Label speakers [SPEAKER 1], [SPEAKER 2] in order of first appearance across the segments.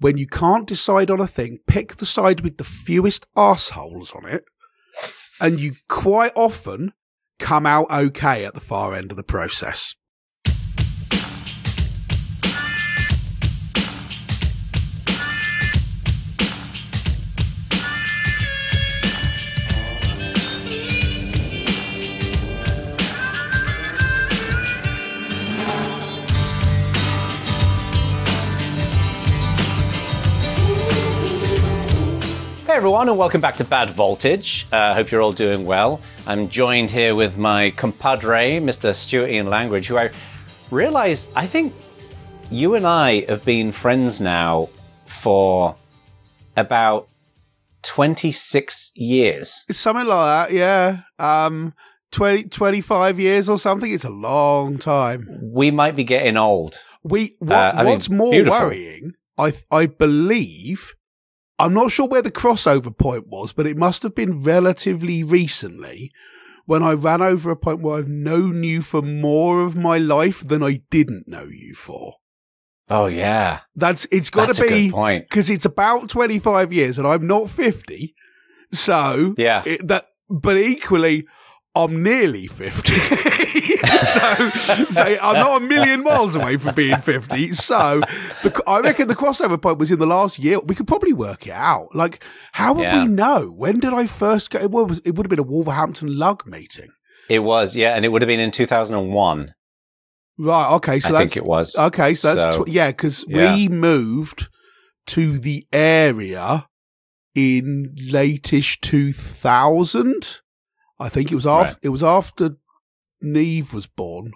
[SPEAKER 1] when you can't decide on a thing, pick the side with the fewest arseholes on it, and you quite often come out okay at the far end of the process.
[SPEAKER 2] Hey everyone, and welcome back to Bad Voltage. Hope you're all doing well. I'm joined here with my compadre, Mr. Stuart Ian Langridge, who I realised, I think you and I have been friends now for about 26 years.
[SPEAKER 1] It's something like that, yeah. 25 years or something. It's a long time.
[SPEAKER 2] We might be getting old.
[SPEAKER 1] What's more
[SPEAKER 2] beautiful.
[SPEAKER 1] worrying, I believe... I'm not sure where the crossover point was, but it must have been relatively recently when I ran over a point where I've known you for more of my life than I didn't know you for.
[SPEAKER 2] Oh, yeah.
[SPEAKER 1] It's got to be,
[SPEAKER 2] a good point.
[SPEAKER 1] Because it's about 25 years and I'm not 50. So,
[SPEAKER 2] yeah.
[SPEAKER 1] But equally, I'm nearly 50. so I'm not a million miles away from being 50. So I reckon the crossover point was in the last year. We could probably work it out. Like, how would we know? When did I first go? It would have been a Wolverhampton Lug meeting.
[SPEAKER 2] It was, yeah. And it would have been in 2001.
[SPEAKER 1] Right, okay. So
[SPEAKER 2] I think it was.
[SPEAKER 1] Okay, so that's... because we moved to the area in late-ish 2000. I think it was after it was after Neve was born.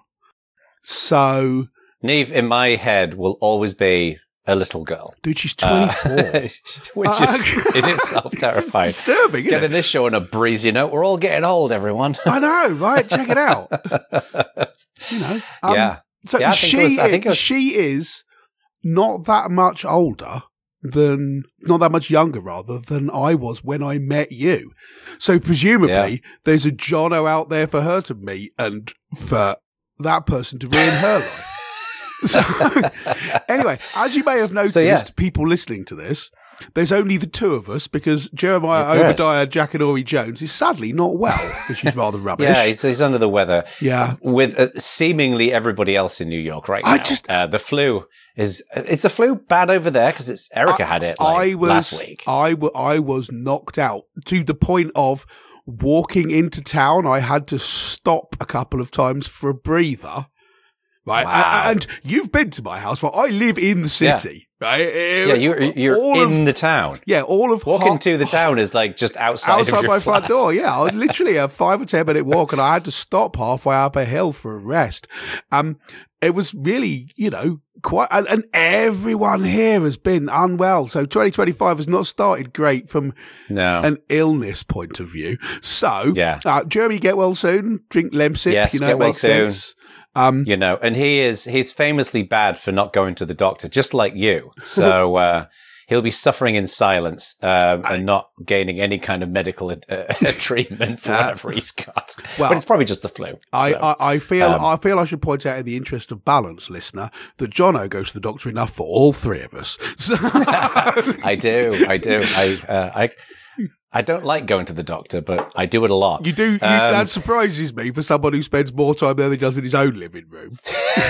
[SPEAKER 1] So
[SPEAKER 2] Neve, in my head, will always be a little girl.
[SPEAKER 1] Dude, she's 24.
[SPEAKER 2] Which is in itself terrifying.
[SPEAKER 1] It's disturbing, isn't
[SPEAKER 2] Getting this show on a breezy note. We're all getting old, everyone.
[SPEAKER 1] I know, right? Check it out. You know. So she is not that much older not that much younger rather than I was when I met you. So presumably there's a Jono out there for her to meet and for that person to ruin her life. So anyway, as you may have noticed, people listening to this, there's only the two of us because Jeremiah Obadiah Jackanory Jones is sadly not well, which is rather rubbish.
[SPEAKER 2] Yeah, he's under the weather.
[SPEAKER 1] Yeah.
[SPEAKER 2] With seemingly everybody else in New York right now. The flu is the flu bad over there? Because Erica had it last week. I
[SPEAKER 1] was knocked out to the point of walking into town. I had to stop a couple of times for a breather. Right,
[SPEAKER 2] wow.
[SPEAKER 1] And you've been to my house. Well, I live in the city, right?
[SPEAKER 2] Yeah, you're in the town.
[SPEAKER 1] Yeah, all of
[SPEAKER 2] walking to the town is like just outside of your
[SPEAKER 1] my
[SPEAKER 2] flat.
[SPEAKER 1] front door. Yeah, I literally a 5 or 10 minute walk, and I had to stop halfway up a hill for a rest. It was really, quite, and everyone here has been unwell. So 2025 has not started great from an illness point of view. So, Jeremy, get well soon. Drink Lemsip.
[SPEAKER 2] Yes, get well soon.
[SPEAKER 1] Sense.
[SPEAKER 2] And he's famously bad for not going to the doctor, just like you. So he'll be suffering in silence and not gaining any kind of medical treatment for whatever he's got. Well, but it's probably just the flu.
[SPEAKER 1] I feel I should point out, in the interest of balance, listener, that Jono goes to the doctor enough for all three of us. So
[SPEAKER 2] I do. I don't like going to the doctor, but I do it a lot.
[SPEAKER 1] You do. That surprises me for someone who spends more time there than he does in his own living room.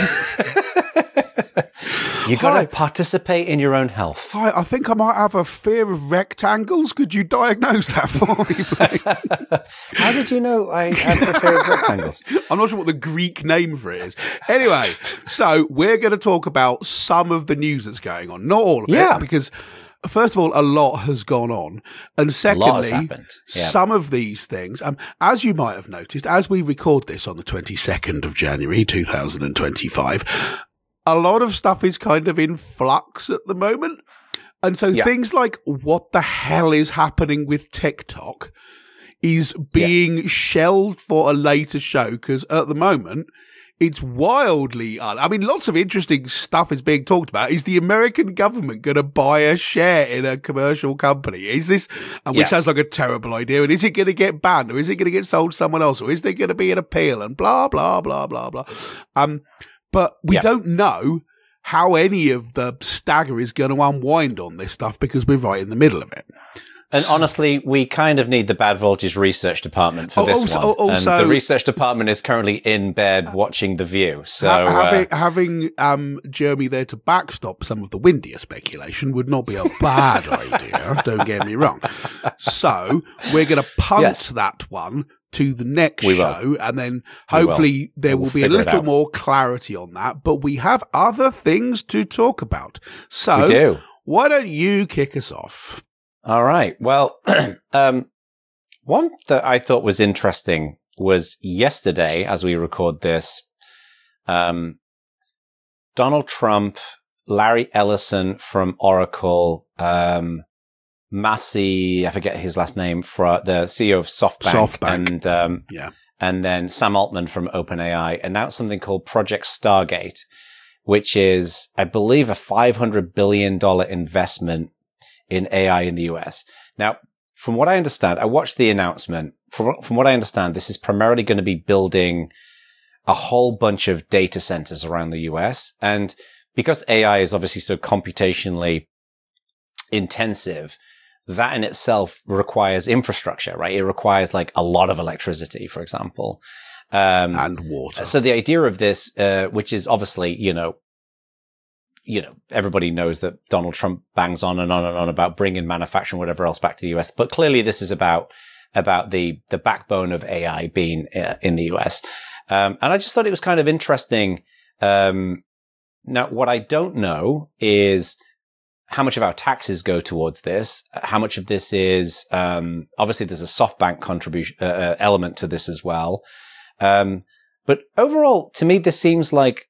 [SPEAKER 2] You got to participate in your own health.
[SPEAKER 1] Hi, I think I might have a fear of rectangles. Could you diagnose that for me, please?
[SPEAKER 2] How did you know I have a fear of rectangles?
[SPEAKER 1] I'm not sure what the Greek name for it is. Anyway, so we're going to talk about some of the news that's going on. Not all of it, because... First of all, a lot has gone on. And secondly, some of these things, as you might have noticed, as we record this on the 22nd of January, 2025, a lot of stuff is kind of in flux at the moment. And so things like what the hell is happening with TikTok is being shelved for a later show because at the moment... It's wildly... lots of interesting stuff is being talked about. Is the American government going to buy a share in a commercial company? Is this... Which sounds like a terrible idea. And is it going to get banned? Or is it going to get sold to someone else? Or is there going to be an appeal? And blah, blah, blah, blah, blah. But we don't know how any of the stagger is going to unwind on this stuff because we're right in the middle of it.
[SPEAKER 2] And honestly, we kind of need the Bad Voltage research department for this one. Also, and the research department is currently in bed watching The View. So
[SPEAKER 1] having Jeremy there to backstop some of the windier speculation would not be a bad idea. Don't get me wrong. So we're going to punt that one to the next show, and then hopefully there will be a little more clarity on that. But we have other things to talk about. So
[SPEAKER 2] we do.
[SPEAKER 1] Why don't you kick us off?
[SPEAKER 2] All right. Well, one that I thought was interesting was yesterday, as we record this, Donald Trump, Larry Ellison from Oracle, Masih, I forget his last name, for the CEO of SoftBank. And then Sam Altman from OpenAI announced something called Project Stargate, which is, I believe, a $500 billion investment in AI in the US. Now, from what I understand, I watched the announcement. From what I understand, this is primarily going to be building a whole bunch of data centers around the US. And because AI is obviously so computationally intensive, that in itself requires infrastructure, right? It requires like a lot of electricity, for example.
[SPEAKER 1] And water.
[SPEAKER 2] So the idea of this, which is obviously, everybody knows that Donald Trump bangs on and on and on about bringing manufacturing, whatever else, back to the US. But clearly, this is about the backbone of AI being in the US. And I just thought it was kind of interesting. Now, what I don't know is how much of our taxes go towards this. How much of this is obviously there's a SoftBank contribution element to this as well. But overall, to me, this seems like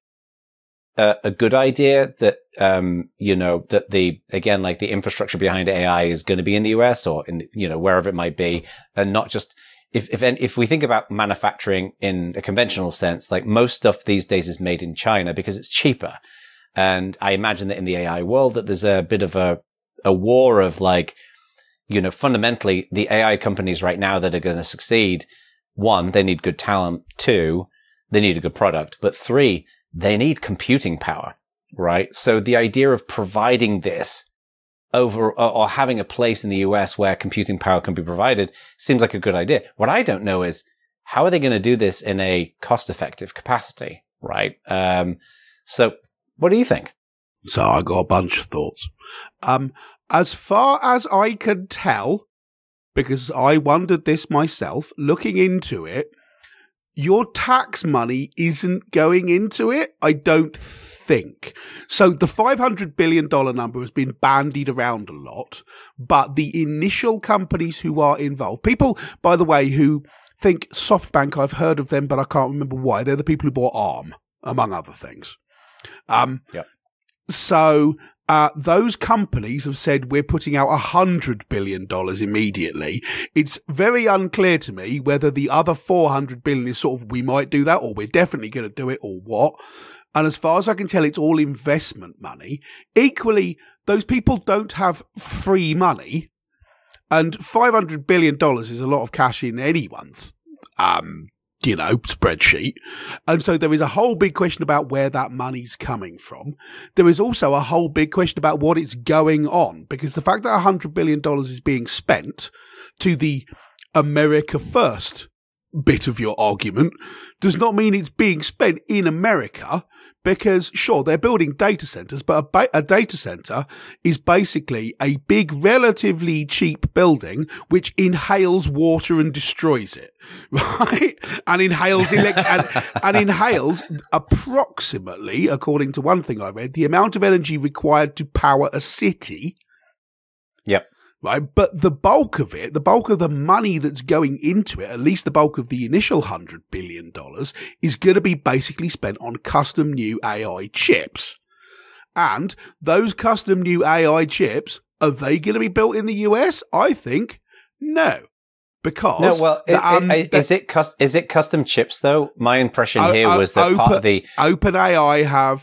[SPEAKER 2] a good idea that, that the infrastructure behind AI is going to be in the US or in, wherever it might be, and not just, if we think about manufacturing in a conventional sense, like most stuff these days is made in China because it's cheaper. And I imagine that in the AI world that there's a bit of a war of fundamentally the AI companies right now that are going to succeed. One, they need good talent. Two, they need a good product. But three, they need computing power, right? So the idea of providing this over or having a place in the US where computing power can be provided seems like a good idea. What I don't know is how are they going to do this in a cost-effective capacity, right? So what do you think?
[SPEAKER 1] So I got a bunch of thoughts. As far as I can tell, because I wondered this myself, looking into it, your tax money isn't going into it, I don't think. So the $500 billion number has been bandied around a lot, but the initial companies who are involved, people, by the way, who think SoftBank, I've heard of them, but I can't remember why. They're the people who bought ARM, among other things. So those companies have said we're putting out $100 billion immediately. It's very unclear to me whether the other $400 billion is sort of we might do that or we're definitely going to do it or what. And as far as I can tell, it's all investment money. Equally, those people don't have free money, and $500 billion is a lot of cash in anyone's spreadsheet. And so there is a whole big question about where that money's coming from. There is also a whole big question about what it's going on, because the fact that $100 billion is being spent to the America First bit of your argument does not mean it's being spent in America, because sure, they're building data centers, but a data center is basically a big, relatively cheap building which inhales water and destroys it, right? And inhales and inhales approximately, according to one thing I read, the amount of energy required to power a city.
[SPEAKER 2] Yep.
[SPEAKER 1] Right, but the bulk of the money that's going into it, at least the bulk of the initial $100 billion, is going to be basically spent on custom new AI chips. And those custom new AI chips, are they going to be built in the US? I think no. Because
[SPEAKER 2] is it custom chips though? My impression here was that part of the
[SPEAKER 1] OpenAI have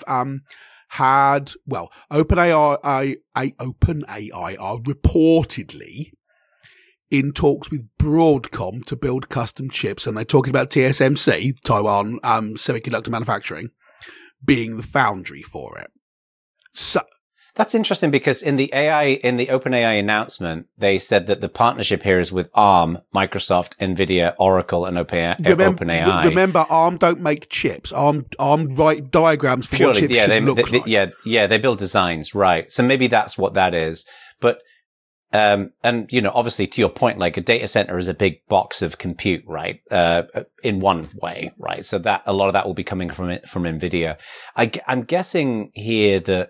[SPEAKER 1] OpenAI are reportedly in talks with Broadcom to build custom chips, and they're talking about TSMC, Taiwan Semiconductor Manufacturing, being the foundry for it. So
[SPEAKER 2] that's interesting because in the OpenAI announcement, they said that the partnership here is with ARM, Microsoft, NVIDIA, Oracle, and OpenAI.
[SPEAKER 1] Remember, ARM don't make chips. ARM write diagrams for what chips should look like.
[SPEAKER 2] They build designs, right? So maybe that's what that is. But and obviously, to your point, like a data center is a big box of compute, right? In one way, right? So that a lot of that will be coming from NVIDIA. I'm guessing here that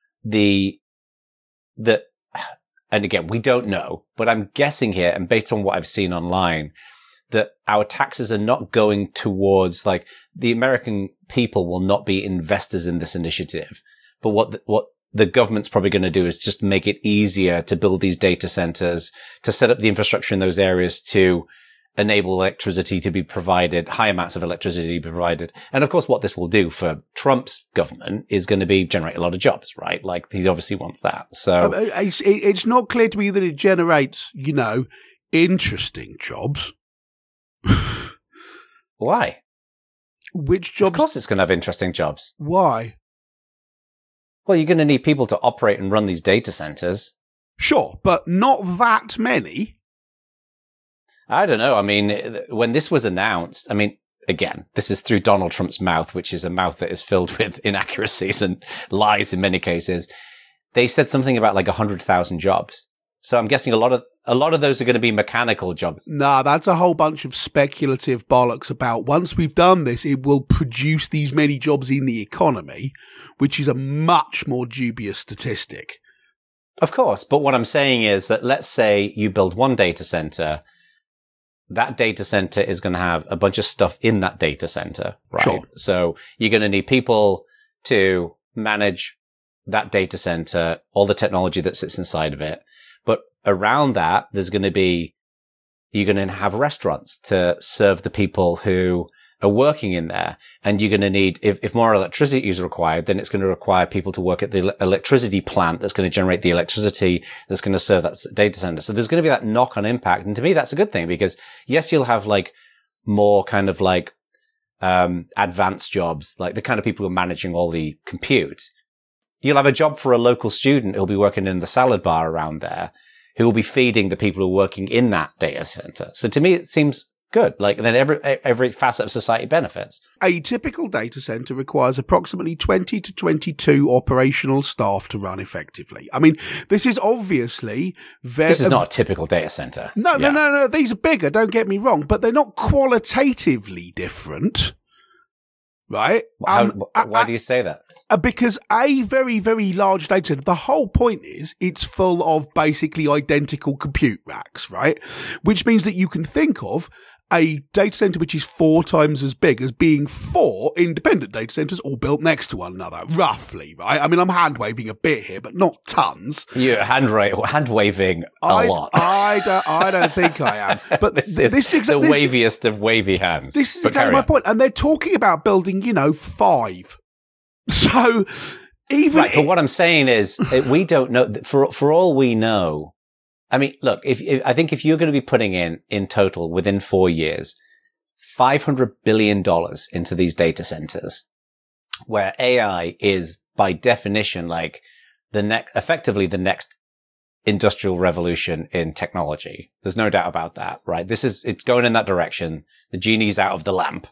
[SPEAKER 2] and again, we don't know, but I'm guessing here, and based on what I've seen online, that our taxes are not going towards, like, the American people will not be investors in this initiative. But what the government's probably going to do is just make it easier to build these data centers, to set up the infrastructure in those areas to enable electricity to be provided, high amounts of electricity to be provided. And of course, what this will do for Trump's government is going to be generate a lot of jobs, right? Like, he obviously wants that. So
[SPEAKER 1] it's not clear to me that it generates, interesting jobs.
[SPEAKER 2] Why?
[SPEAKER 1] Which jobs?
[SPEAKER 2] Of course it's going to have interesting jobs.
[SPEAKER 1] Why?
[SPEAKER 2] Well, you're going to need people to operate and run these data centers.
[SPEAKER 1] Sure, but not that many.
[SPEAKER 2] I don't know. I mean, when this was announced, again, this is through Donald Trump's mouth, which is a mouth that is filled with inaccuracies and lies in many cases. They said something about like 100,000 jobs. So I'm guessing a lot of those are going to be mechanical jobs.
[SPEAKER 1] Nah, that's a whole bunch of speculative bollocks about once we've done this, it will produce these many jobs in the economy, which is a much more dubious statistic.
[SPEAKER 2] Of course. But what I'm saying is that let's say you build one data center. That data center is going to have a bunch of stuff in that data center, right?
[SPEAKER 1] Sure.
[SPEAKER 2] So you're going to need people to manage that data center, all the technology that sits inside of it. But around that, you're going to have restaurants to serve the people who are working in there. And you're going to need, if more electricity is required, then it's going to require people to work at the electricity plant that's going to generate the electricity that's going to serve that data center. So there's going to be that knock-on impact. And to me, that's a good thing because yes, you'll have like more kind of like, advanced jobs, like the kind of people who are managing all the compute. You'll have a job for a local student who'll be working in the salad bar around there, who will be feeding the people who are working in that data center. So to me, it seems good. Like then every facet of society benefits.
[SPEAKER 1] A typical data center requires approximately 20 to 22 operational staff to run effectively. I mean, this is obviously
[SPEAKER 2] This is not a typical data center.
[SPEAKER 1] No. These are bigger, don't get me wrong, but they're not qualitatively different. Right?
[SPEAKER 2] Why do you say that?
[SPEAKER 1] Because a very, very large data center, the whole point is it's full of basically identical compute racks, right? Which means that you can think of a data center which is 4 times as big as being 4 independent data centers all built next to one another, roughly, right? I mean, I'm hand-waving a bit here, but not tons.
[SPEAKER 2] You're hand-waving a lot.
[SPEAKER 1] I don't think I am. But
[SPEAKER 2] this is the waviest of wavy hands.
[SPEAKER 1] This is exactly my point. And they're talking about building, 5. So even...
[SPEAKER 2] Right, but what I'm saying is we don't know. For all we know... I mean, look, I think if you're going to be putting in total within 4 years, $500 billion into these data centers, where AI is by definition like effectively the next industrial revolution in technology. There's no doubt about that, right? It's going in that direction. The genie's out of the lamp.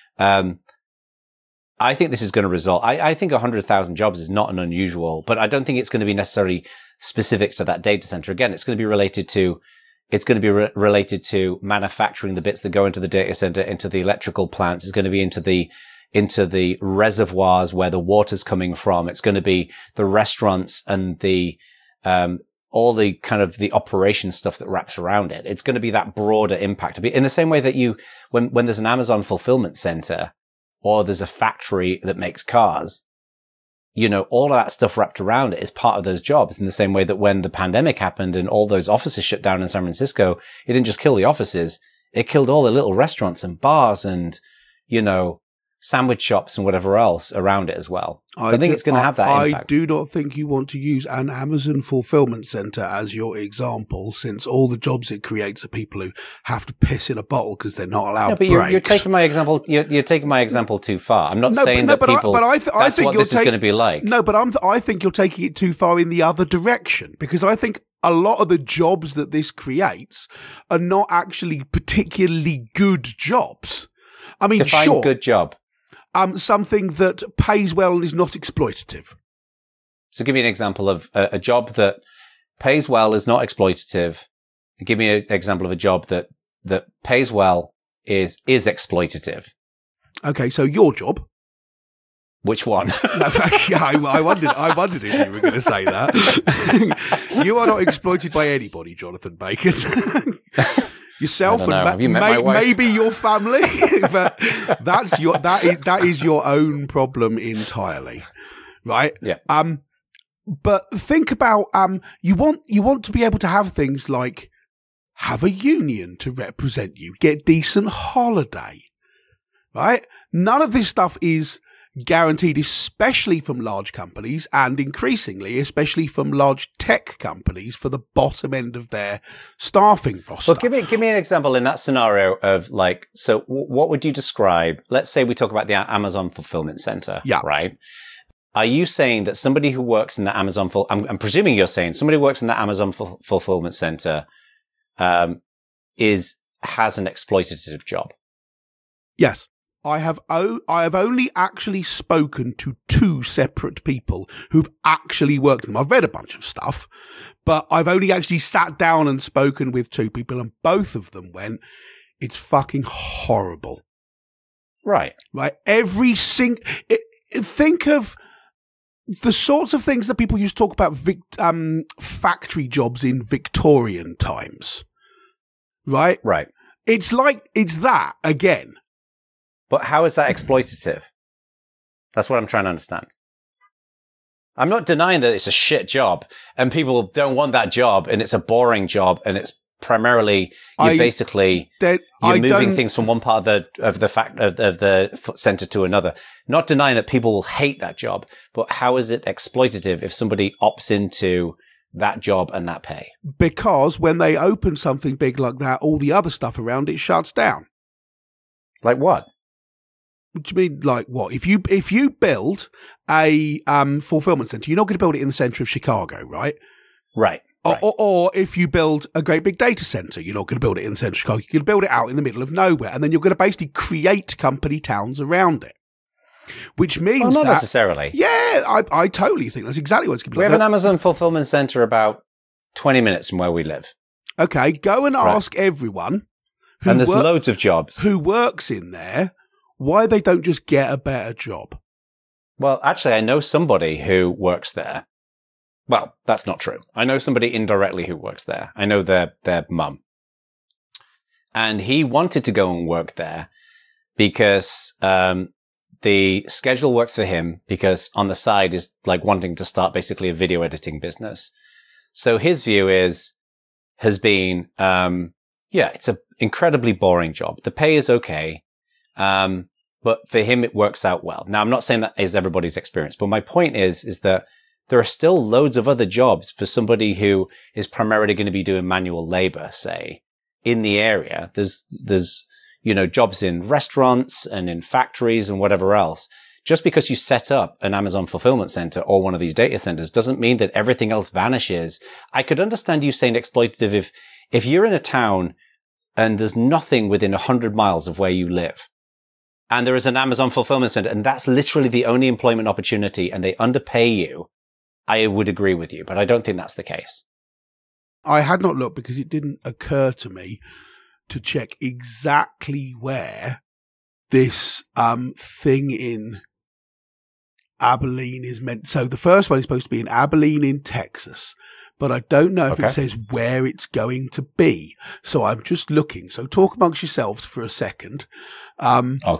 [SPEAKER 2] I think this is going to result. I think 100,000 jobs is not an unusual, but I don't think it's going to be necessarily specific to that data center. Again, it's going to be related to manufacturing the bits that go into the data center, into the electrical plants. It's going to be into the reservoirs where the water's coming from. It's going to be the restaurants and the all the kind of the operation stuff that wraps around it. It's going to be that broader impact. In the same way that when there's an Amazon fulfillment center or there's a factory that makes cars, all of that stuff wrapped around it is part of those jobs. In the same way that when the pandemic happened and all those offices shut down in San Francisco, it didn't just kill the offices, it killed all the little restaurants and bars and, sandwich shops and whatever else around it as well. So I think it's going to have that impact.
[SPEAKER 1] I do not think you want to use an Amazon fulfillment center as your example, since all the jobs it creates are people who have to piss in a bottle because they're not allowed breaks.
[SPEAKER 2] You're taking my example. You're taking my example too far. I'm not saying that people. I think what this is going to be like.
[SPEAKER 1] No, but I think you're taking it too far in the other direction, because I think a lot of the jobs that this creates are not actually particularly good jobs. I mean,
[SPEAKER 2] define
[SPEAKER 1] sure,
[SPEAKER 2] good job.
[SPEAKER 1] Something that pays well and is not exploitative.
[SPEAKER 2] So give me an example of a job that pays well, is not exploitative. Give me an example of a job that pays well, is exploitative.
[SPEAKER 1] Okay, so your job.
[SPEAKER 2] Which one?
[SPEAKER 1] I wondered if you were going to say that. You are not exploited by anybody, Jonathan Bacon. Yourself and maybe your family, but that is your own problem entirely, right?
[SPEAKER 2] Yeah.
[SPEAKER 1] But think about you want to be able to have things like have a union to represent you, get decent holiday, right? None of this stuff is guaranteed, especially from large companies, and increasingly, especially from large tech companies for the bottom end of their staffing roster.
[SPEAKER 2] Well, give me an example in that scenario of like, so what would you describe? Let's say we talk about the Amazon fulfillment center, right? Are you saying that somebody who works in the Amazon, I'm presuming you're saying somebody who works in the Amazon fulfillment center has an exploitative job?
[SPEAKER 1] Yes. I have only actually spoken to 2 separate people who've actually worked with them. I've read a bunch of stuff, but I've only actually sat down and spoken with 2 people, and both of them went, it's fucking horrible.
[SPEAKER 2] Right.
[SPEAKER 1] Right. Think of the sorts of things that people used to talk about factory jobs in Victorian times. Right?
[SPEAKER 2] Right.
[SPEAKER 1] It's that again.
[SPEAKER 2] But how is that exploitative? That's what I'm trying to understand. I'm not denying that it's a shit job and people don't want that job and it's a boring job and it's primarily you're moving things from one part of the center to another. Not denying that people will hate that job, but how is it exploitative if somebody opts into that job and that pay?
[SPEAKER 1] Because when they open something big like that, all the other stuff around it shuts down.
[SPEAKER 2] Like what?
[SPEAKER 1] What do you mean, like what? If you build a fulfillment center, you're not going to build it in the center of Chicago, right?
[SPEAKER 2] Right.
[SPEAKER 1] Or if you build a great big data center, you're not going to build it in the center of Chicago. You're going to build it out in the middle of nowhere, and then you're going to basically create company towns around it. Which means
[SPEAKER 2] not necessarily.
[SPEAKER 1] Yeah, I totally think that's exactly what it's going to be.
[SPEAKER 2] We have an Amazon fulfillment center about 20 minutes from where we live.
[SPEAKER 1] Okay, go and ask everyone.
[SPEAKER 2] And there's loads of jobs.
[SPEAKER 1] Who works in there, why they don't just get a better job.
[SPEAKER 2] Well, actually, I know somebody who works there. Well, that's not true. I know somebody indirectly who works there. I know their mum. And he wanted to go and work there because the schedule works for him, because on the side is like wanting to start basically a video editing business. So his view has been, it's an incredibly boring job. The pay is okay. But for him, it works out well. Now, I'm not saying that is everybody's experience, but my point is that there are still loads of other jobs for somebody who is primarily going to be doing manual labor, say, in the area. There's jobs in restaurants and in factories and whatever else. Just because you set up an Amazon fulfillment center or one of these data centers doesn't mean that everything else vanishes. I could understand you saying exploitative if you're in a town and there's nothing within 100 miles of where you live, and there is an Amazon fulfillment center, and that's literally the only employment opportunity, and they underpay you, I would agree with you, but I don't think that's the case.
[SPEAKER 1] I had not looked because it didn't occur to me to check exactly where this thing in Abilene is meant. So the first one is supposed to be in Abilene in Texas, but I don't know if it says where it's going to be. So I'm just looking. So talk amongst yourselves for a second.
[SPEAKER 2] Okay.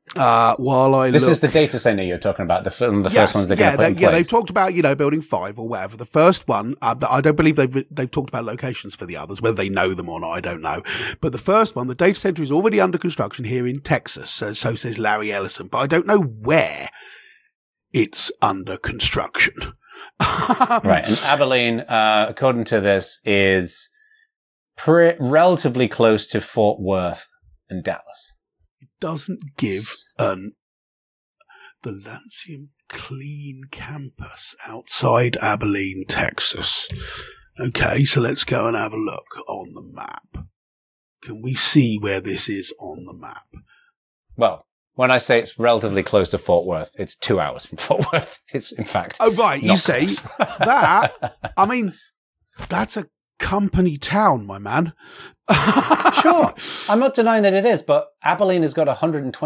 [SPEAKER 2] This is the data center you're talking about. The first ones they're going to put in place.
[SPEAKER 1] Yeah, they've talked about building 5 or whatever. The first one, I don't believe they've talked about locations for the others. Whether they know them or not, I don't know. But the first one, the data center is already under construction here in Texas. So says Larry Ellison. But I don't know where it's under construction.
[SPEAKER 2] Right, and Abilene, according to this, is relatively close to Fort Worth and Dallas.
[SPEAKER 1] Doesn't give the Lancium Clean campus outside Abilene, Texas. Okay, so let's go and have a look on the map. Can we see where this is on the map?
[SPEAKER 2] Well, when I say it's relatively close to Fort Worth, it's 2 hours from Fort Worth. It's, in fact,
[SPEAKER 1] oh, right, you see, that, I mean, that's a company town, my man.
[SPEAKER 2] Sure. I'm not denying that it is, but Abilene has got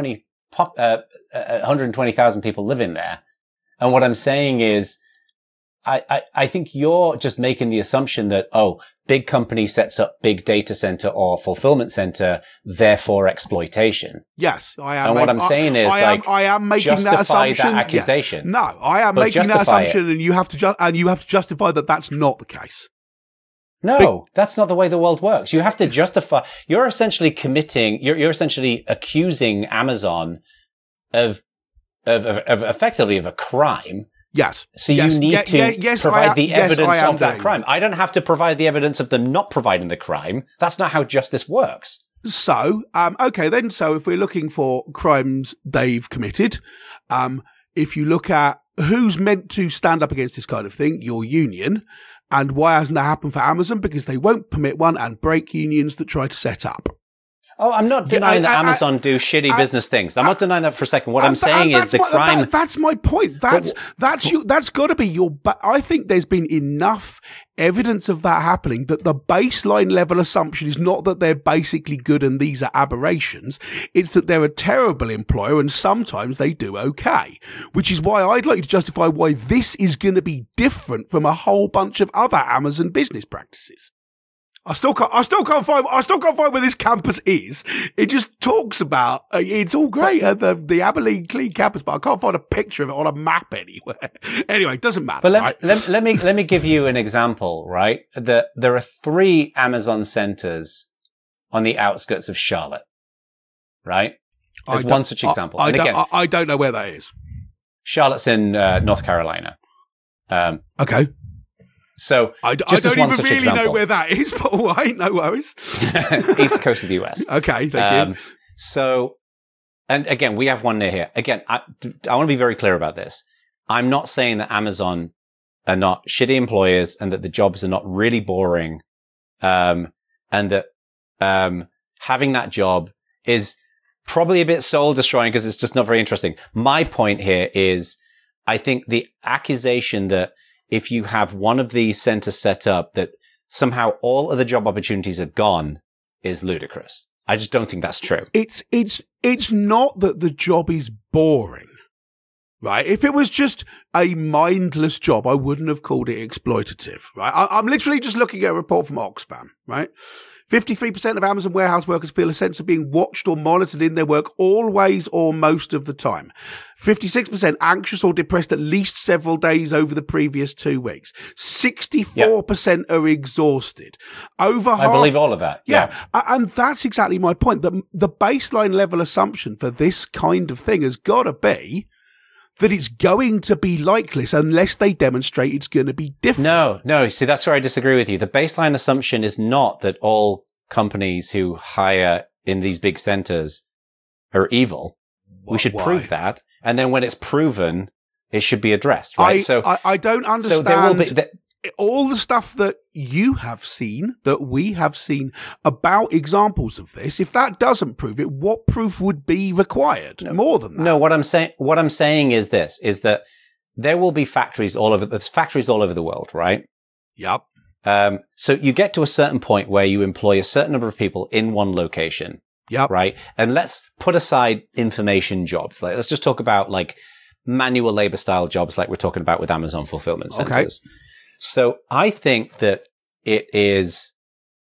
[SPEAKER 2] 120,000 people living there. And what I'm saying is, I think you're just making the assumption that, big company sets up big data center or fulfillment center, therefore exploitation.
[SPEAKER 1] Yes, I am.
[SPEAKER 2] And what I'm saying is,
[SPEAKER 1] I am making that assumption.
[SPEAKER 2] That accusation.
[SPEAKER 1] Yeah. No, I am making that assumption, and you have to justify that that's not the case.
[SPEAKER 2] No, that's not the way the world works. You have to justify. You're essentially you're essentially accusing Amazon of effectively of a crime.
[SPEAKER 1] Yes.
[SPEAKER 2] So you need to provide the evidence of that crime. I don't have to provide the evidence of them not providing the crime. That's not how justice works.
[SPEAKER 1] So, okay then. So if we're looking for crimes they've committed, if you look at who's meant to stand up against this kind of thing, your union. And why hasn't that happened for Amazon? Because they won't permit one and break unions that try to set up.
[SPEAKER 2] Oh, I'm not denying that Amazon do shitty business things. I'm not denying that for a second. What I'm saying is the crime.
[SPEAKER 1] That's my point. That's got to be your. But I think there's been enough evidence of that happening that the baseline level assumption is not that they're basically good and these are aberrations. It's that they're a terrible employer and sometimes they do okay. Which is why I'd like to justify why this is going to be different from a whole bunch of other Amazon business practices. I still can't find where this campus is. It just talks about it's all great at the Abilene Clean campus, but I can't find a picture of it on a map anywhere. Anyway, it doesn't matter.
[SPEAKER 2] But let me give you an example. Right, there are 3 Amazon centers on the outskirts of Charlotte. Right, there's one such example.
[SPEAKER 1] I don't know where that is.
[SPEAKER 2] Charlotte's in North Carolina.
[SPEAKER 1] Okay.
[SPEAKER 2] So
[SPEAKER 1] I don't even really know where that is, but all right, no worries.
[SPEAKER 2] East coast of the US.
[SPEAKER 1] Okay, thank you.
[SPEAKER 2] So, and again, we have one near here. Again, I want to be very clear about this. I'm not saying that Amazon are not shitty employers and that the jobs are not really boring, and that having that job is probably a bit soul destroying because it's just not very interesting. My point here is, I think the accusation that if you have one of these centers set up, that somehow all other job opportunities are gone is ludicrous. I just don't think that's true.
[SPEAKER 1] It's not that the job is boring, right? If it was just a mindless job, I wouldn't have called it exploitative, right? I'm literally just looking at a report from Oxfam, right? 53% of Amazon warehouse workers feel a sense of being watched or monitored in their work always or most of the time. 56% anxious or depressed at least several days over the previous 2 weeks. 64% are exhausted. Over half.
[SPEAKER 2] I believe all of that.
[SPEAKER 1] Yeah. And that's exactly my point. The baseline level assumption for this kind of thing has got to be that it's going to be like this unless they demonstrate it's going to be different.
[SPEAKER 2] No. See, that's where I disagree with you. The baseline assumption is not that all companies who hire in these big centers are evil. We should prove that. And then when it's proven, it should be addressed, right?
[SPEAKER 1] I don't understand. So there will be all the stuff that you have seen, that we have seen about examples of this. If that doesn't prove it, what proof would be required? More than that.
[SPEAKER 2] No, what I'm saying is this: is that there will be factories all over. There's factories all over the world, right?
[SPEAKER 1] Yep.
[SPEAKER 2] So you get to a certain point where you employ a certain number of people in one location.
[SPEAKER 1] Yep.
[SPEAKER 2] Right. And let's put aside information jobs. Like, let's just talk about like manual labor style jobs, like we're talking about with Amazon fulfillment centers. Okay. So I think that it is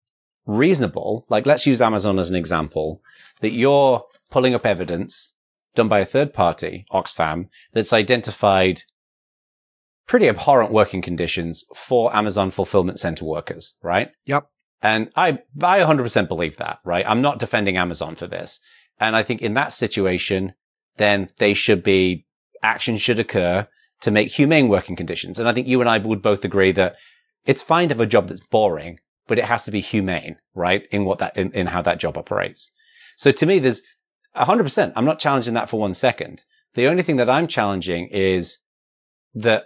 [SPEAKER 2] reasonable. Like, let's use Amazon as an example, that you're pulling up evidence done by a third party, Oxfam, that's identified pretty abhorrent working conditions for Amazon fulfillment center workers, right?
[SPEAKER 1] Yep.
[SPEAKER 2] And I 100% believe that, right? I'm not defending Amazon for this. And I think in that situation, then action should occur to make humane working conditions. And I think you and I would both agree that it's fine to have a job that's boring, but it has to be humane, right? In how that job operates. So to me, there's 100%. I'm not challenging that for 1 second. The only thing that I'm challenging is that,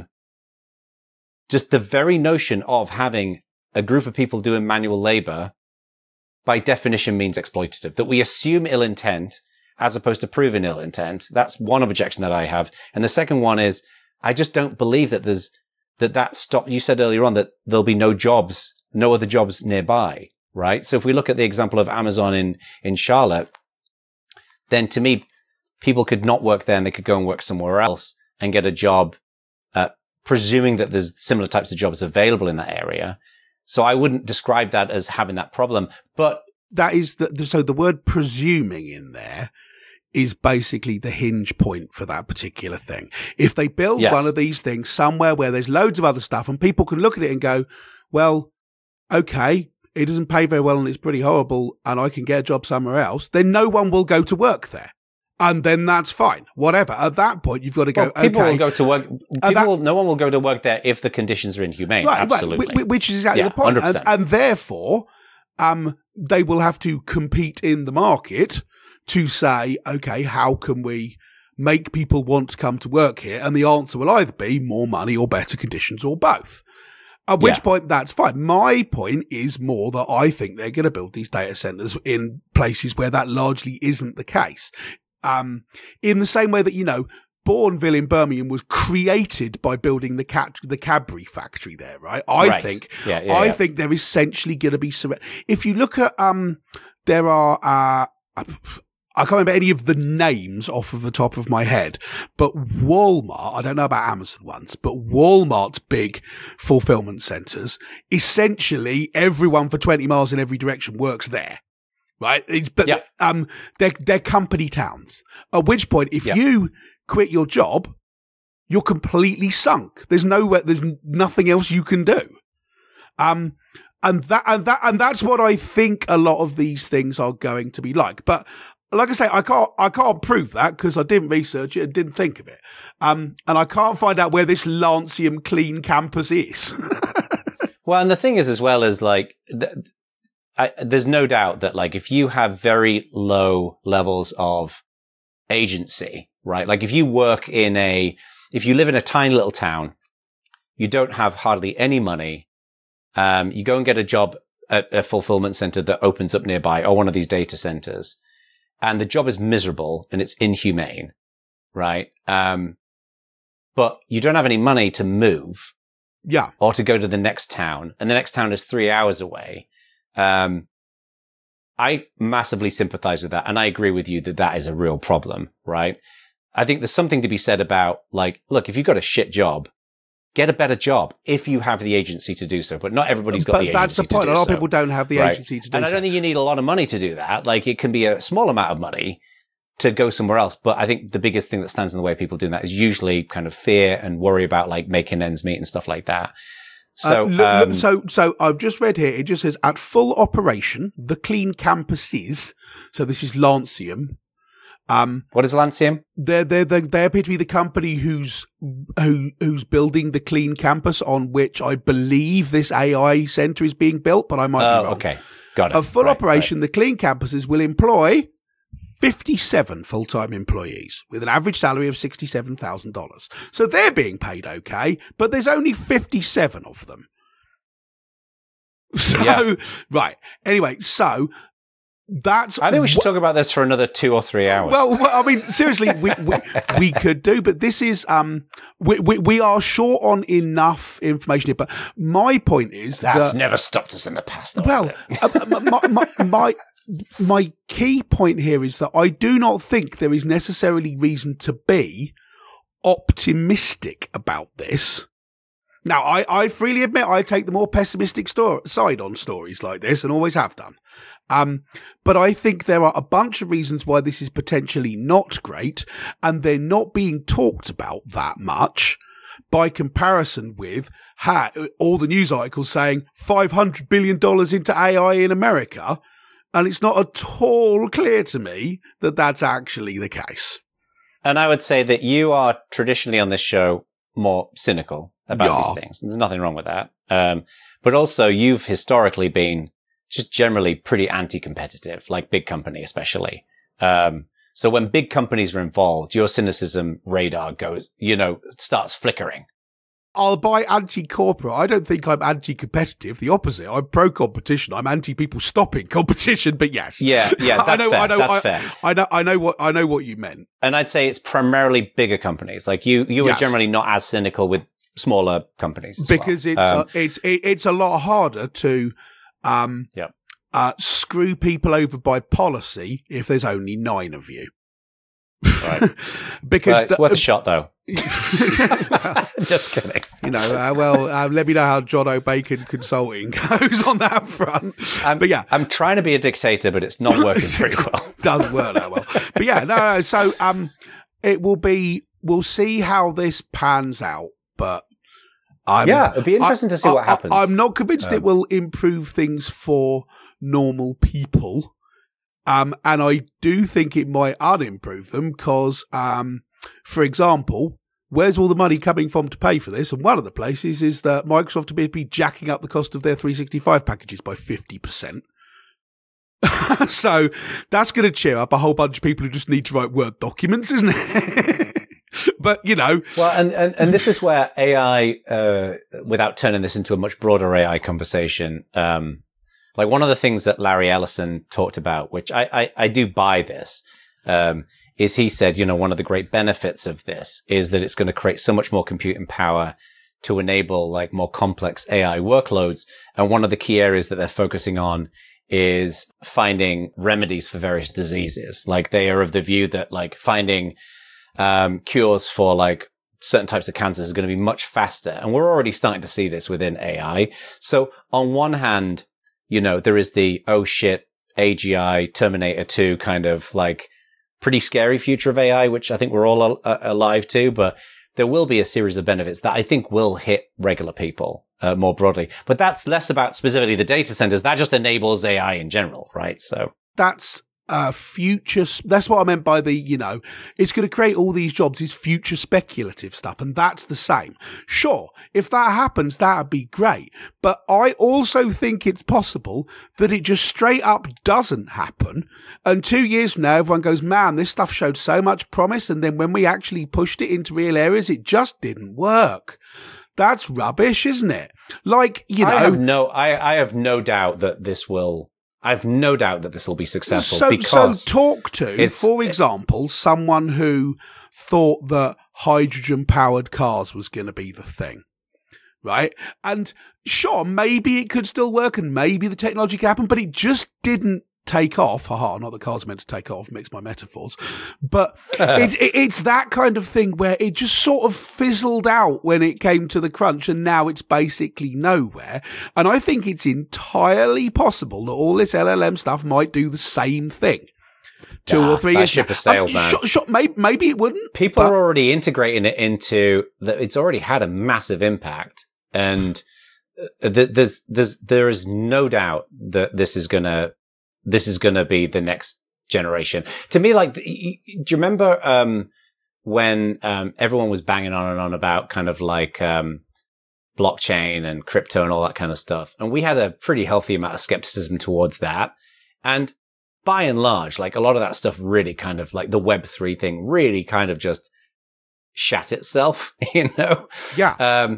[SPEAKER 2] just the very notion of having a group of people doing manual labor by definition means exploitative, that we assume ill intent as opposed to proven ill intent. That's one objection that I have. And the second one is, I just don't believe that you said earlier on that there'll be no other jobs nearby, right? So if we look at the example of Amazon in Charlotte, then to me, people could not work there and they could go and work somewhere else and get a job, presuming that there's similar types of jobs available in that area. So I wouldn't describe that as having that problem, but
[SPEAKER 1] that is so the word presuming in there is basically the hinge point for that particular thing. If they build one of these things somewhere where there's loads of other stuff and people can look at it and go, well, okay, it doesn't pay very well and it's pretty horrible and I can get a job somewhere else, then no one will go to work there. And then that's fine. Whatever. At that point, you've got to go,
[SPEAKER 2] people will go to work. No one will go to work there if the conditions are inhumane. Right, absolutely.
[SPEAKER 1] Right. Which is exactly the point. And therefore, they will have to compete in the market to say, okay, how can we make people want to come to work here? And the answer will either be more money or better conditions or both. At which point, that's fine. My point is more that I think they're going to build these data centers in places where that largely isn't the case. In the same way that, Bourneville in Birmingham was created by building the Cadbury factory there, right? I think they're essentially going to be, if you look at, there are, I can't remember any of the names off of the top of my head, but Walmart, I don't know about Amazon ones, but Walmart's big fulfillment centers, essentially everyone for 20 miles in every direction works there. Right, they're company towns. At which point, if you quit your job, you're completely sunk. There's nothing else you can do. And that's what I think a lot of these things are going to be like. But like I say, I can't prove that because I didn't research it and didn't think of it. And I can't find out where this Lancium clean campus is.
[SPEAKER 2] Well, and the thing is, as well as like. There's no doubt that like if you have very low levels of agency, right? Like if you live in a tiny little town, you don't have hardly any money. You go and get a job at a fulfillment center that opens up nearby or one of these data centers, and the job is miserable and it's inhumane, right? But you don't have any money to move, or to go to the next town, and the next town is 3 hours away. I massively sympathize with that. And I agree with you that is a real problem, right? I think there's something to be said about like, look, if you've got a shit job, get a better job if you have the agency to do so. But not everybody's got the agency to do so. But that's the point. A
[SPEAKER 1] lot of people don't have the agency to do so.
[SPEAKER 2] And I don't think you need a lot of money to do that. Like it can be a small amount of money to go somewhere else. But I think the biggest thing that stands in the way of people doing that is usually kind of fear and worry about like making ends meet and stuff like that. So,
[SPEAKER 1] so I've just read here. It just says at full operation, the clean campus is. So this is Lancium.
[SPEAKER 2] What is Lancium?
[SPEAKER 1] They appear to be the company who's building the clean campus on which I believe this AI center is being built, but I might be wrong.
[SPEAKER 2] Okay, got it.
[SPEAKER 1] At full operation, the clean campuses will employ 57 full-time employees with an average salary of $67,000. So they're being paid okay, but there's only 57 of them. So, right. Anyway, so that's...
[SPEAKER 2] I think we should talk about this for another 2 or 3 hours.
[SPEAKER 1] Well I mean, seriously, we could do, but this is... we are short on enough information here, but my point is
[SPEAKER 2] That's never stopped us in the past, though,
[SPEAKER 1] well, my key point here is that I do not think there is necessarily reason to be optimistic about this Now, I freely admit I take the more pessimistic side on stories like this and always have done. But I think there are a bunch of reasons why this is potentially not great, and they're not being talked about that much by comparison with all the news articles saying $500 billion into AI in America. And it's not at all clear to me that that's actually the case.
[SPEAKER 2] And I would say that you are traditionally on this show more cynical about these things. There's nothing wrong with that. But also you've historically been just generally pretty anti-competitive, like big company especially. So when big companies are involved, your cynicism radar goes, starts flickering.
[SPEAKER 1] I'll buy anti-corporate. I don't think I'm anti-competitive. The opposite. I'm pro-competition. I'm anti-people stopping competition. But yes,
[SPEAKER 2] yeah, that's fair.
[SPEAKER 1] I know what you meant.
[SPEAKER 2] And I'd say it's primarily bigger companies. Like you are generally not as cynical with smaller companies
[SPEAKER 1] because it's a lot harder to screw people over by policy if there's only 9 of you.
[SPEAKER 2] Right. Because it's worth a shot, though. Just kidding.
[SPEAKER 1] Let me know how John O'Bacon Consulting goes on that front.
[SPEAKER 2] I'm trying to be a dictator, but it's not working very well.
[SPEAKER 1] Doesn't work that well. But yeah, no. So it will be. We'll see how this pans out. But
[SPEAKER 2] it'd be interesting to see what happens.
[SPEAKER 1] I'm not convinced it will improve things for normal people. And I do think it might unimprove them because, for example, where's all the money coming from to pay for this? And one of the places is that Microsoft will be jacking up the cost of their 365 packages by 50%. So that's going to cheer up a whole bunch of people who just need to write Word documents, isn't it? But,
[SPEAKER 2] Well, and this is where AI, without turning this into a much broader AI conversation, like one of the things that Larry Ellison talked about, which I do buy this, is he said, one of the great benefits of this is that it's going to create so much more computing power to enable like more complex AI workloads. And one of the key areas that they're focusing on is finding remedies for various diseases. Like they are of the view that like finding cures for like certain types of cancers is going to be much faster. And we're already starting to see this within AI. So on one hand, there is the, oh shit, AGI, Terminator 2 kind of like pretty scary future of AI, which I think we're all alive to, but there will be a series of benefits that I think will hit regular people more broadly. But that's less about specifically the data centers. That just enables AI in general, right? So
[SPEAKER 1] that's future. That's what I meant by the, it's going to create all these jobs is future speculative stuff. And that's the same. Sure. If that happens, that'd be great. But I also think it's possible that it just straight up doesn't happen. And 2 years from now, everyone goes, man, this stuff showed so much promise. And then when we actually pushed it into real areas, it just didn't work. That's rubbish, isn't it? Like,
[SPEAKER 2] I have no doubt that this will. I have no doubt that this will be successful.
[SPEAKER 1] So talk to, for example, someone who thought that hydrogen-powered cars was going to be the thing, right? And sure, maybe it could still work and maybe the technology could happen, but it just didn't take off. Haha, not that cars are meant to take off, mix my metaphors. But it's that kind of thing where it just sort of fizzled out when it came to the crunch and now it's basically nowhere. And I think it's entirely possible that all this LLM stuff might do the same thing. 2 or 3 years.
[SPEAKER 2] Ship has sailed, man.
[SPEAKER 1] Sure, maybe it wouldn't.
[SPEAKER 2] People are already integrating it into that. It's already had a massive impact. And there is no doubt that this is going to be the next generation. To me, like, do you remember when everyone was banging on and on about kind of like blockchain and crypto and all that kind of stuff? And we had a pretty healthy amount of skepticism towards that. And by and large, like a lot of that stuff really kind of like the Web3 thing really kind of just shat itself,
[SPEAKER 1] Yeah.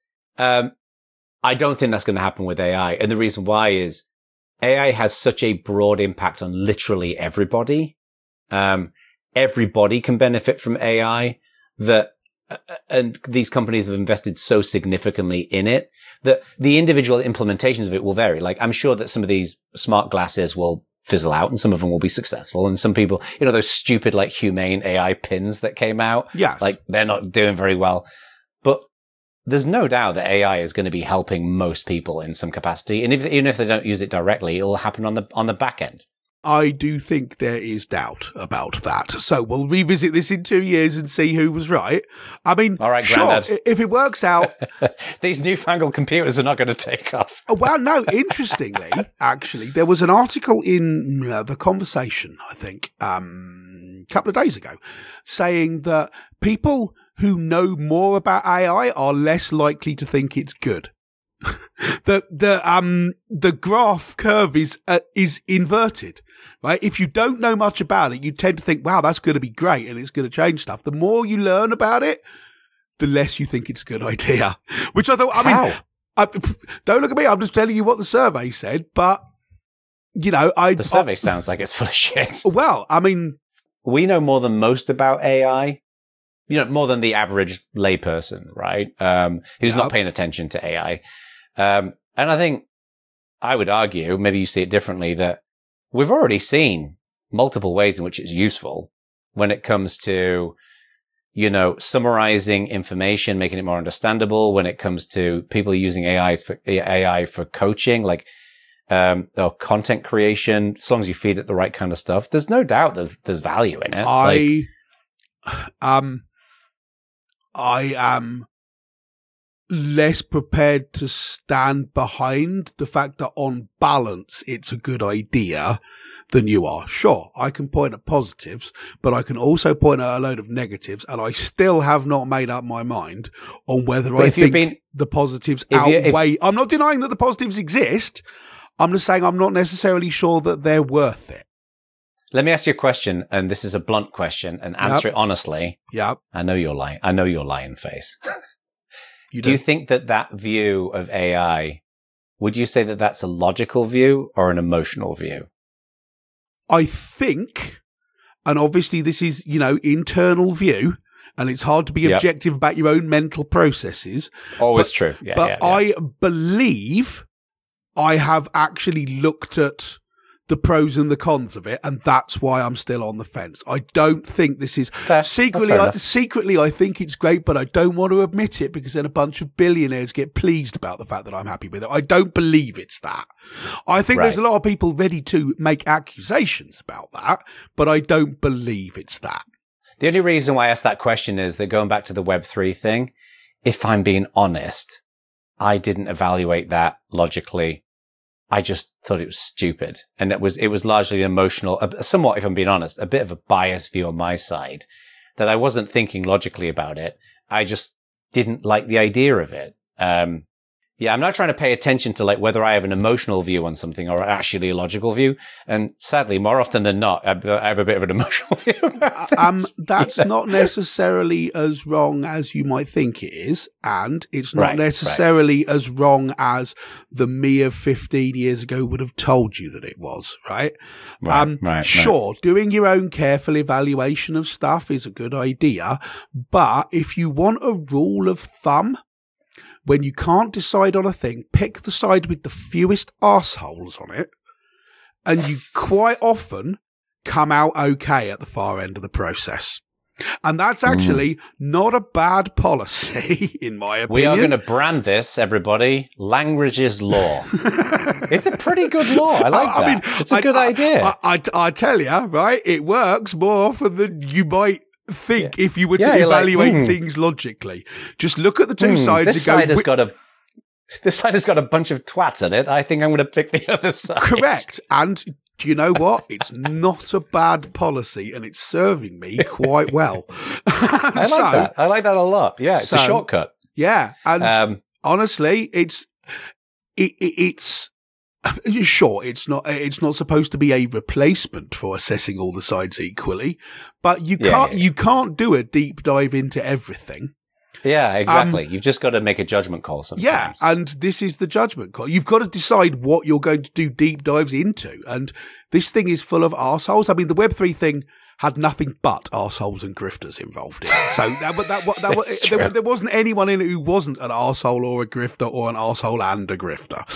[SPEAKER 2] I don't think that's going to happen with AI. And the reason why is AI has such a broad impact on literally everybody. Everybody can benefit from AI and these companies have invested so significantly in it that the individual implementations of it will vary. Like I'm sure that some of these smart glasses will fizzle out and some of them will be successful. And some people, those stupid like humane AI pins that came out,
[SPEAKER 1] yes,
[SPEAKER 2] like they're not doing very well. But there's no doubt that AI is going to be helping most people in some capacity. And even if they don't use it directly, it'll happen on the back end.
[SPEAKER 1] I do think there is doubt about that. So we'll revisit this in 2 years and see who was right. I mean,
[SPEAKER 2] all right,
[SPEAKER 1] sure, if it works out.
[SPEAKER 2] These newfangled computers are not going to take off.
[SPEAKER 1] Well, no, interestingly, actually, there was an article in The Conversation, I think, a couple of days ago, saying that people who know more about AI are less likely to think it's good. The graph curve is inverted, right? If you don't know much about it, you tend to think, wow, that's going to be great and it's going to change stuff. The more you learn about it, the less you think it's a good idea. Which I thought, don't look at me. I'm just telling you what the survey said. But the
[SPEAKER 2] survey sounds like it's full of shit.
[SPEAKER 1] Well, I mean,
[SPEAKER 2] we know more than most about AI. More than the average layperson, right? Who's not paying attention to AI. And I think I would argue, maybe you see it differently, that we've already seen multiple ways in which it's useful when it comes to, summarizing information, making it more understandable, when it comes to people using AI for coaching, like, or content creation, as long as you feed it the right kind of stuff. There's no doubt there's value in it.
[SPEAKER 1] I am less prepared to stand behind the fact that on balance it's a good idea than you are. Sure, I can point at positives, but I can also point at a load of negatives, and I still have not made up my mind on whether I think the positives outweigh. I'm not denying that the positives exist. I'm just saying I'm not necessarily sure that they're worth it.
[SPEAKER 2] Let me ask you a question, and this is a blunt question, and answer it honestly.
[SPEAKER 1] Yep.
[SPEAKER 2] I know you're lying. I know your lying face. Do you think that view of AI, would you say that that's a logical view or an emotional view?
[SPEAKER 1] I think, and obviously this is, internal view, and it's hard to be objective about your own mental processes.
[SPEAKER 2] Always true. Yeah,
[SPEAKER 1] I believe I have actually looked at the pros and the cons of it, and that's why I'm still on the fence. I don't think this is secretly I think it's great, but I don't want to admit it because then a bunch of billionaires get pleased about the fact that I'm happy with it. I don't believe it's that. I think there's a lot of people ready to make accusations about that, but I don't believe it's that.
[SPEAKER 2] The only reason why I asked that question is that going back to the Web3 thing, if I'm being honest, I didn't evaluate that logically. I just thought it was stupid. And it was largely emotional, somewhat, if I'm being honest, a bit of a biased view on my side, that I wasn't thinking logically about it. I just didn't like the idea of it. I'm not trying to pay attention to like whether I have an emotional view on something or actually a logical view. And sadly, more often than not, I have a bit of an emotional view about things.
[SPEAKER 1] That's not necessarily as wrong as you might think it is. And it's not necessarily as wrong as the me of 15 years ago would have told you that it was, right? Sure, doing your own careful evaluation of stuff is a good idea. But if you want a rule of thumb, when you can't decide on a thing, pick the side with the fewest arseholes on it, and you quite often come out okay at the far end of the process. And that's actually not a bad policy, in my opinion.
[SPEAKER 2] We are going to brand this, everybody, Langridge's Law. It's a pretty good law. I like that. I mean, it's a good idea.
[SPEAKER 1] I tell you, right, it works more often than you might think if you were to evaluate things logically. Just look at the two sides
[SPEAKER 2] this
[SPEAKER 1] and
[SPEAKER 2] go, this side has got a bunch of twats in it. I think I'm going to pick the other side.
[SPEAKER 1] Correct. And do you know what? It's not a bad policy, and it's serving me quite well.
[SPEAKER 2] I like that. I like that a lot. Yeah, it's a shortcut.
[SPEAKER 1] Yeah. And honestly, it's sure, it's not supposed to be a replacement for assessing all the sides equally, but you can't do a deep dive into everything.
[SPEAKER 2] Yeah, exactly. You've just got to make a judgment call sometimes.
[SPEAKER 1] Yeah, and this is the judgment call. You've got to decide what you're going to do deep dives into, and this thing is full of arseholes. I mean, the Web3 thing had nothing but arseholes and grifters involved in it. So there wasn't anyone in it who wasn't an arsehole or a grifter or an arsehole and a grifter.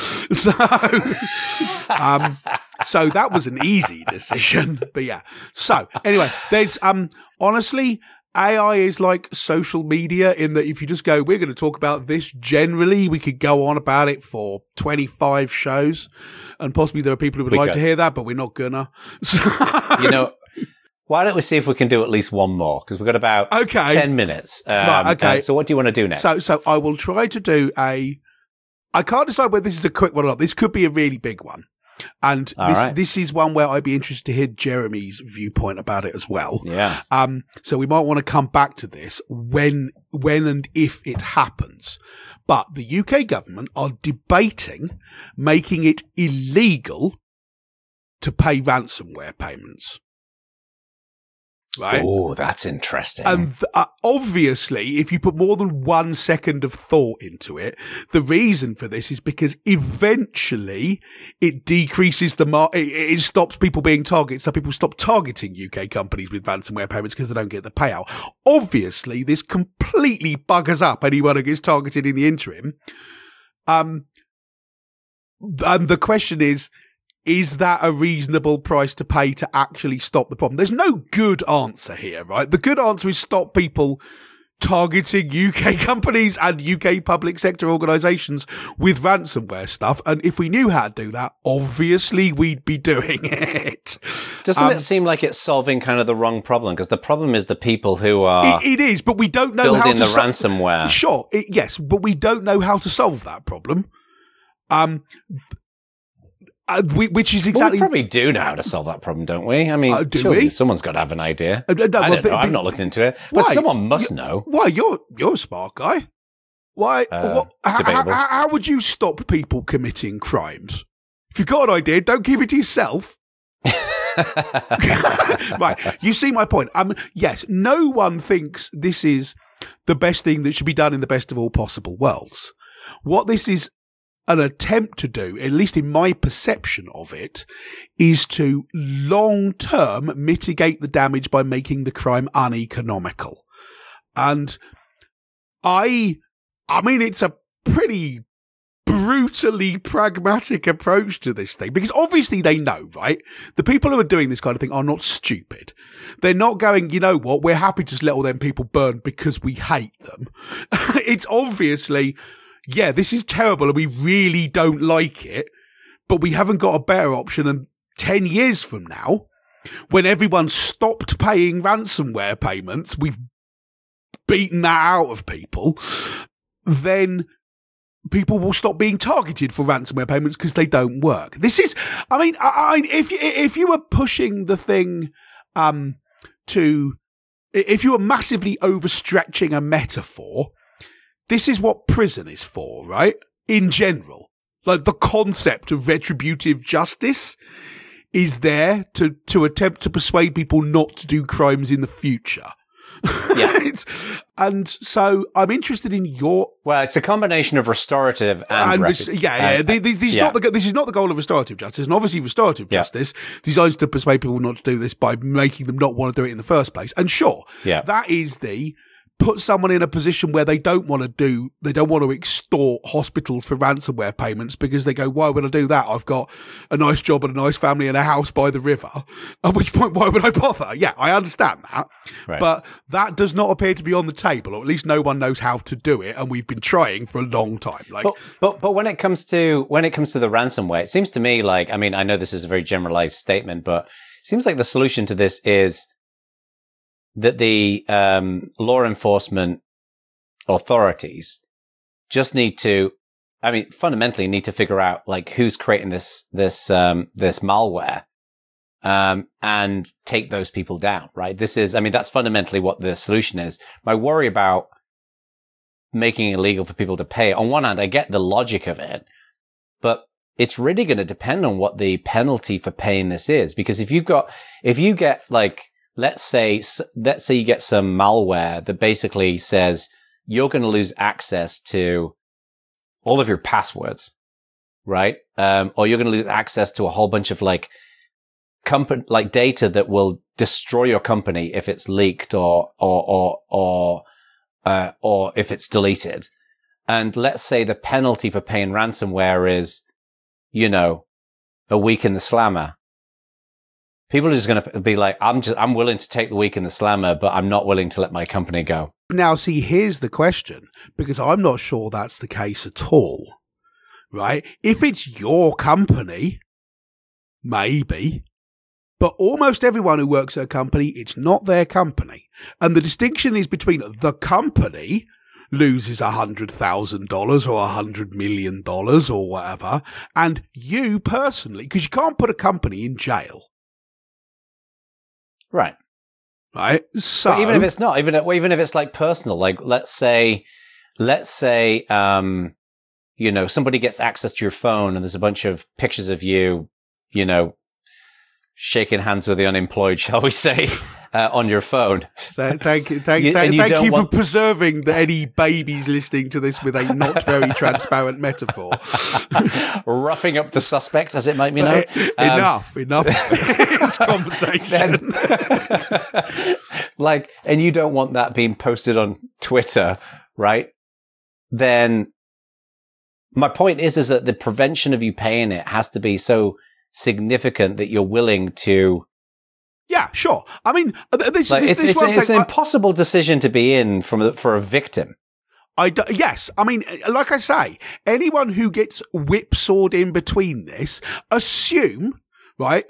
[SPEAKER 1] So that was an easy decision. But yeah. So anyway, there's honestly, AI is like social media in that if you just go, we're going to talk about this generally, we could go on about it for 25 shows. And possibly there are people who would like to hear that, but we're not gonna.
[SPEAKER 2] Why don't we see if we can do at least one more? Because we've got about 10 minutes.
[SPEAKER 1] Right, okay.
[SPEAKER 2] So what do you want to do next?
[SPEAKER 1] So I will try to do I can't decide whether this is a quick one or not. This could be a really big one. And this is one where I'd be interested to hear Jeremy's viewpoint about it as well.
[SPEAKER 2] Yeah.
[SPEAKER 1] So we might want to come back to this when and if it happens. But the UK government are debating making it illegal to pay ransomware payments. Right?
[SPEAKER 2] Oh, that's interesting.
[SPEAKER 1] And obviously, if you put more than 1 second of thought into it, the reason for this is because eventually it decreases the it stops people being targeted, so people stop targeting UK companies with ransomware payments because they don't get the payout. Obviously, this completely buggers up anyone who gets targeted in the interim. And the question is that a reasonable price to pay to actually stop the problem? There's no good answer here, right? The good answer is stop people targeting UK companies and UK public sector organisations with ransomware stuff. And if we knew how to do that, obviously we'd be doing it.
[SPEAKER 2] Doesn't it seem like it's solving kind of the wrong problem? Because the problem is the people who are...
[SPEAKER 1] It is, but we don't know how to...
[SPEAKER 2] building the ransomware.
[SPEAKER 1] Sure, yes, but we don't know how to solve that problem. Which is exactly...
[SPEAKER 2] Well, we probably do know how to solve that problem, don't we? I mean, surely someone's got to have an idea. I don't know. I've not looked into it. But someone must know.
[SPEAKER 1] Why? You're a smart guy. Why? How would you stop people committing crimes? If you've got an idea, don't keep it to yourself. Right. You see my point. Yes, no one thinks this is the best thing that should be done in the best of all possible worlds. What this is an attempt to do, at least in my perception of it, is to long-term mitigate the damage by making the crime uneconomical. And I mean, it's a pretty brutally pragmatic approach to this thing, because obviously they know, right? The people who are doing this kind of thing are not stupid. They're not going, you know what, we're happy to just let all them people burn because we hate them. It's obviously... yeah, this is terrible and we really don't like it, but we haven't got a better option. And 10 years from now, when everyone stopped paying ransomware payments, we've beaten that out of people, then people will stop being targeted for ransomware payments because they don't work. This is, I mean, if you were pushing the thing if you were massively overstretching a metaphor, this is what prison is for, right? In general. Like, the concept of retributive justice is there to attempt to persuade people not to do crimes in the future.
[SPEAKER 2] Yeah.
[SPEAKER 1] And so I'm interested in your...
[SPEAKER 2] Well, it's a combination of restorative and
[SPEAKER 1] this is not the goal of restorative justice. And obviously restorative justice designed to persuade people not to do this by making them not want to do it in the first place. And sure, that is put someone in a position where they don't want to extort hospitals for ransomware payments because they go, why would I do that? I've got a nice job and a nice family and a house by the river. At which point, why would I bother? Yeah, I understand that. Right. But that does not appear to be on the table, or at least no one knows how to do it. And we've been trying for a long time.
[SPEAKER 2] But when it comes to the ransomware, it seems to me like, I mean, I know this is a very generalized statement, but it seems like the solution to this is that the law enforcement authorities just fundamentally need to figure out like who's creating this malware, and take those people down. Right? That's fundamentally what the solution is. My worry about making it illegal for people to pay, on one hand, I get the logic of it, but it's really going to depend on what the penalty for paying this is. Because if you get like, let's say you get some malware that basically says you're going to lose access to all of your passwords, right? Or you're going to lose access to a whole bunch of like data that will destroy your company if it's leaked or if it's deleted. And let's say the penalty for paying ransomware is, a week in the slammer. People are just going to be like, I'm willing to take the week in the slammer, but I'm not willing to let my company go.
[SPEAKER 1] Now, see, here's the question, because I'm not sure that's the case at all, right? If it's your company, maybe, but almost everyone who works at a company, it's not their company. And the distinction is between the company loses $100,000 or $100 million or whatever, and you personally, because you can't put a company in jail.
[SPEAKER 2] Right.
[SPEAKER 1] Right. So
[SPEAKER 2] even if it's not, even if it's like personal, like let's say, somebody gets access to your phone and there's a bunch of pictures of you, shaking hands with the unemployed, shall we say, on your phone.
[SPEAKER 1] Thank you for preserving any babies listening to this with a not very transparent metaphor.
[SPEAKER 2] Roughing up the suspect, as it might be known.
[SPEAKER 1] Enough of this conversation.
[SPEAKER 2] And you don't want that being posted on Twitter, right? Then my point is that the prevention of you paying it has to be so significant that you're willing to.
[SPEAKER 1] Yeah, sure. I mean,
[SPEAKER 2] it's an impossible decision to be in for a victim.
[SPEAKER 1] Yes. I mean, like I say, anyone who gets whipsawed in between this, assume, right?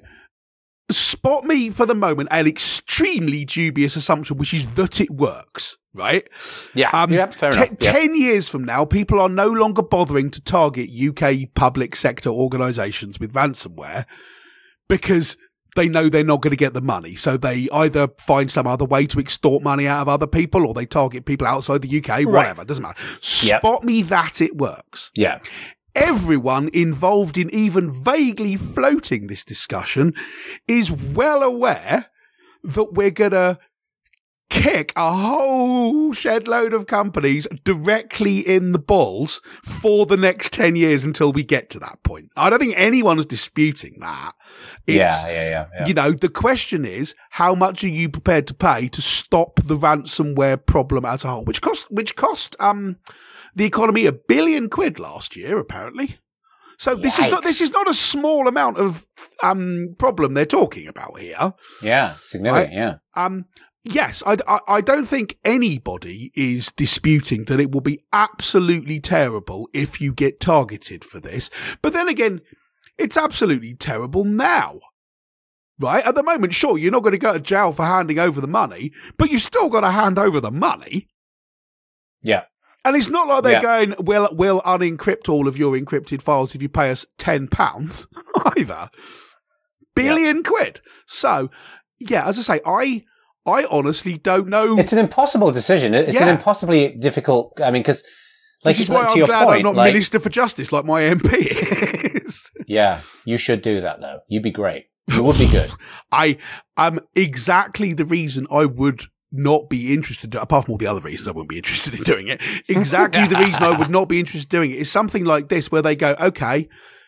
[SPEAKER 1] Spot me for the moment an extremely dubious assumption, which is that it works, right?
[SPEAKER 2] Yeah, fair enough.
[SPEAKER 1] 10 years from now, people are no longer bothering to target UK public sector organisations with ransomware because they know they're not going to get the money. So they either find some other way to extort money out of other people, or they target people outside the UK, whatever, doesn't matter. Spot me that it works.
[SPEAKER 2] Yeah.
[SPEAKER 1] Everyone involved in even vaguely floating this discussion is well aware that we're going to kick a whole shed load of companies directly in the balls for the next 10 years until we get to that point. I don't think anyone's disputing that.
[SPEAKER 2] Yeah.
[SPEAKER 1] The question is, how much are you prepared to pay to stop the ransomware problem as a whole, which cost the economy £1 billion last year, apparently. So this is not a small amount of problem they're talking about here.
[SPEAKER 2] Yeah, significant.
[SPEAKER 1] Right? Yeah. Yes, I don't think anybody is disputing that it will be absolutely terrible if you get targeted for this. But then again, it's absolutely terrible now. Right? At the moment, sure, you're not going to go to jail for handing over the money, but you've still got to hand over the money.
[SPEAKER 2] Yeah.
[SPEAKER 1] And it's not like they're going, we'll unencrypt all of your encrypted files if you pay us £10 either. £1 billion. So, yeah, as I say, I honestly don't know.
[SPEAKER 2] It's an impossible decision. It's an impossibly difficult. I mean, because
[SPEAKER 1] this is why I'm glad I'm not Minister for Justice like my MP is.
[SPEAKER 2] Yeah, you should do that though. You'd be great. You would be good.
[SPEAKER 1] I am exactly the reason I would not be interested, apart from all the other reasons I wouldn't be interested in doing it. Exactly the reason I would not be interested in doing it is something like this, where they go, okay,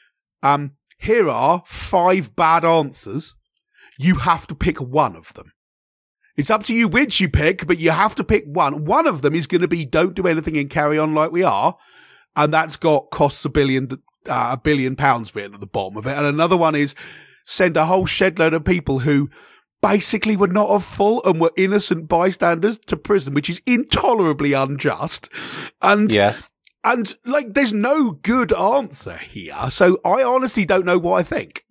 [SPEAKER 1] here are 5 bad answers. You have to pick one of them. It's up to you which you pick, but you have to pick one. One of them is going to be don't do anything and carry on like we are. And that's got costs £1 billion written at the bottom of it. And another one is send a whole shed load of people who basically were not at fault and were innocent bystanders to prison, which is intolerably unjust. And
[SPEAKER 2] yes.
[SPEAKER 1] And there's no good answer here. So I honestly don't know what I think.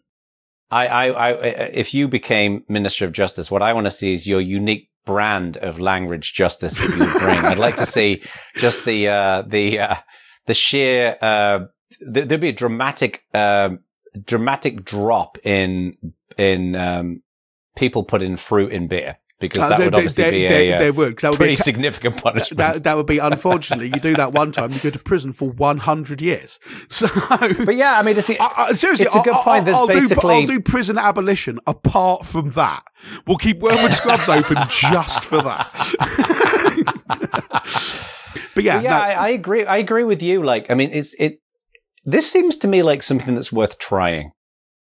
[SPEAKER 2] If you became Minister of Justice, what I want to see is your unique brand of language justice that you would bring. I'd like to see just the sheer, there'd be a dramatic drop in people putting fruit in beer, because that would obviously be a pretty significant punishment.
[SPEAKER 1] That would be, unfortunately, you do that one time, you go to prison for 100 years. So,
[SPEAKER 2] but yeah, I mean, seriously, it's a good point.
[SPEAKER 1] I'll do prison abolition apart from that. We'll keep Wormwood Scrubs open just for that. But yeah,
[SPEAKER 2] I agree. I agree with you. This seems to me like something that's worth trying,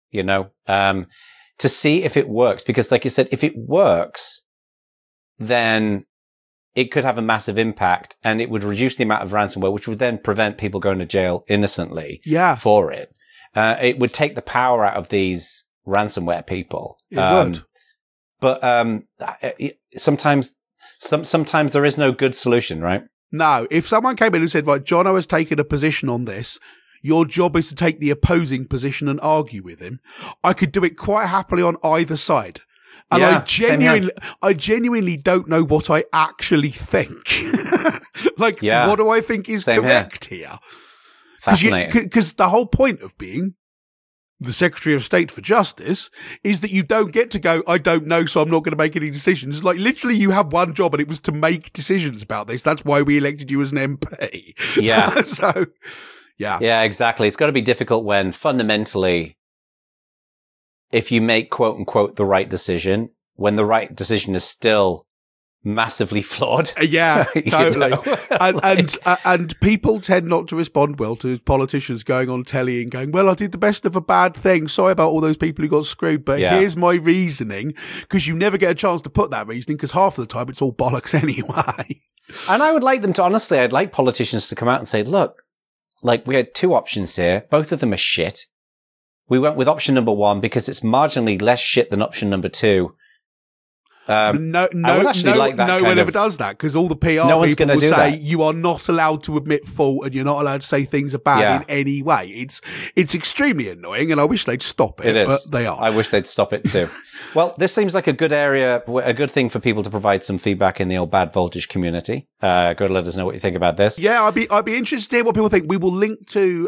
[SPEAKER 2] to see if it works. Because like you said, if it works, then it could have a massive impact, and it would reduce the amount of ransomware, which would then prevent people going to jail innocently for it. It would take the power out of these ransomware people.
[SPEAKER 1] It would.
[SPEAKER 2] But sometimes there is no good solution, right?
[SPEAKER 1] No. If someone came in and said, right, Jono has taken a position on this, your job is to take the opposing position and argue with him, I could do it quite happily on either side. And I genuinely don't know what I actually think. What do I think is correct here?
[SPEAKER 2] Fascinating.
[SPEAKER 1] Because the whole point of being the Secretary of State for Justice is that you don't get to go, I don't know, so I'm not going to make any decisions. Like, literally, you have one job, and it was to make decisions about this. That's why we elected you as an MP.
[SPEAKER 2] Yeah.
[SPEAKER 1] So, yeah.
[SPEAKER 2] Yeah, exactly. It's got to be difficult when fundamentally, if you make quote unquote the right decision, when the right decision is still massively flawed.
[SPEAKER 1] Yeah, totally. And people tend not to respond well to politicians going on telly and going, well, I did the best of a bad thing. Sorry about all those people who got screwed, but here's my reasoning, because you never get a chance to put that reasoning, because half of the time it's all bollocks anyway.
[SPEAKER 2] And I would like them to, honestly, I'd like politicians to come out and say, look, like, we had two options here. Both of them are shit. We went with option number one because it's marginally less shit than option number two.
[SPEAKER 1] No one ever does that, because all the PR people will say you are not allowed to admit fault and you're not allowed to say things are bad in any way. It's extremely annoying, and I wish they'd stop it, but they are.
[SPEAKER 2] I wish they'd stop it too. Well, this seems like a good area, a good thing for people to provide some feedback in the old Bad Voltage community. Go to let us know what you think about this.
[SPEAKER 1] Yeah, I'd be interested to hear what people think. We will link to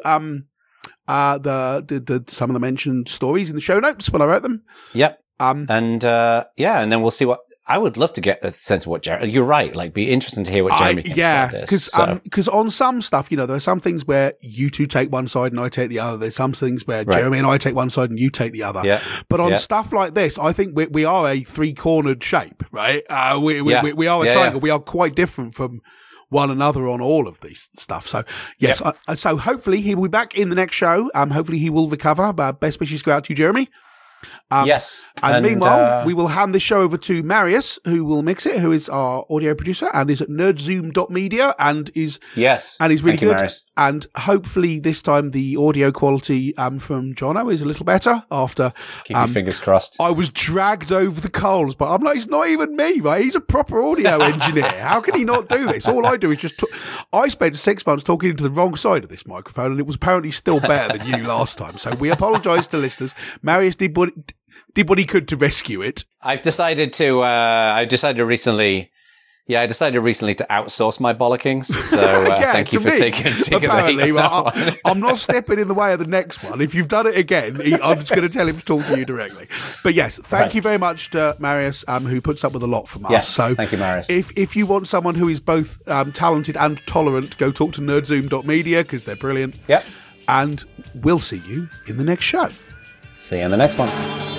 [SPEAKER 1] the some of the mentioned stories in the show notes when I wrote them.
[SPEAKER 2] Yep. And then we'll see what. I would love to get a sense of what Jeremy. You're right. Like, be interesting to hear what Jeremy thinks about this.
[SPEAKER 1] Because on some stuff, there are some things where you two take one side and I take the other. There's some things where Jeremy and I take one side and you take the other.
[SPEAKER 2] Yeah.
[SPEAKER 1] But on stuff like this, I think we are a three-cornered shape, right? We are a triangle. We are quite different from one another on all of these stuff. So, yes. So hopefully he will be back in the next show. Hopefully he will recover. Best wishes go out to you, Jeremy.
[SPEAKER 2] Yes.
[SPEAKER 1] And meanwhile, we will hand this show over to Marius, who will mix it, who is our audio producer and is at nerdzoom.media and is really good. Marius. And hopefully this time the audio quality from Jono is a little better after.
[SPEAKER 2] Keep your fingers crossed.
[SPEAKER 1] I was dragged over the coals, but I'm like, it's not even me, right? He's a proper audio engineer. How can he not do this? All I do is just I spent 6 months talking into the wrong side of this microphone, and it was apparently still better than you last time. So we apologise to listeners. Marius did what he could to rescue it.
[SPEAKER 2] I decided recently to outsource my bollockings. So thank you for taking
[SPEAKER 1] apparently, I'm not stepping in the way of the next one. If you've done it again, I'm just going to tell him to talk to you directly. But yes, thank you very much to Marius, who puts up with a lot from us.
[SPEAKER 2] Yes,
[SPEAKER 1] so
[SPEAKER 2] thank you, Marius.
[SPEAKER 1] If you want someone who is both talented and tolerant, go talk to nerdzoom.media, because they're brilliant.
[SPEAKER 2] Yep.
[SPEAKER 1] And we'll see you in the next show.
[SPEAKER 2] See you in the next one.